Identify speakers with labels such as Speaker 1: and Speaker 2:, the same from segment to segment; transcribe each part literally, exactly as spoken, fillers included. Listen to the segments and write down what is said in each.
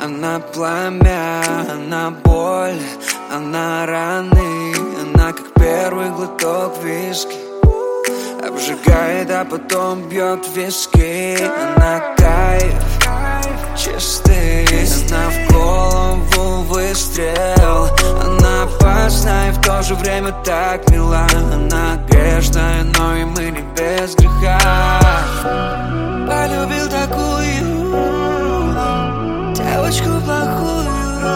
Speaker 1: Она пламя, она боль, она раны. Она как первый глоток виски, обжигает, а потом бьет в виски. Она кайф чистый, она в голову выстрел. Она опасна и в то же время так мила. Она грешная, но и мы не без греха. Полюбил такую девочку плохую.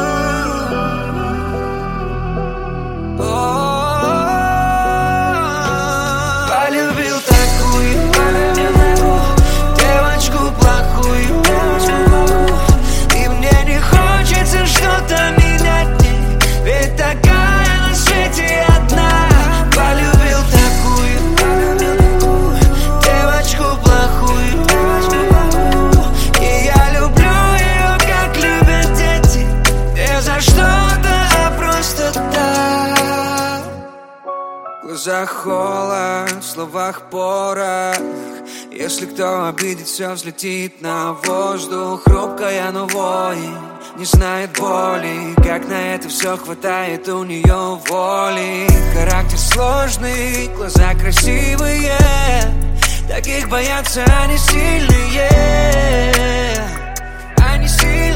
Speaker 1: Полюбил такую девочку плохую. И мне не хочется что-то менять, ведь такая на свете одна. Полюбил такую девочку плохую. И я люблю ее, как любят дети, не за что-то, а просто так. В глазах холод, в словах порох. Если кто обидит, все взлетит на воздух. Хрупкая, но воин, не знает боли. Как на это все хватает у нее воли. Характер сложный, глаза красивые. Таких боятся, они сильные. Они сильные.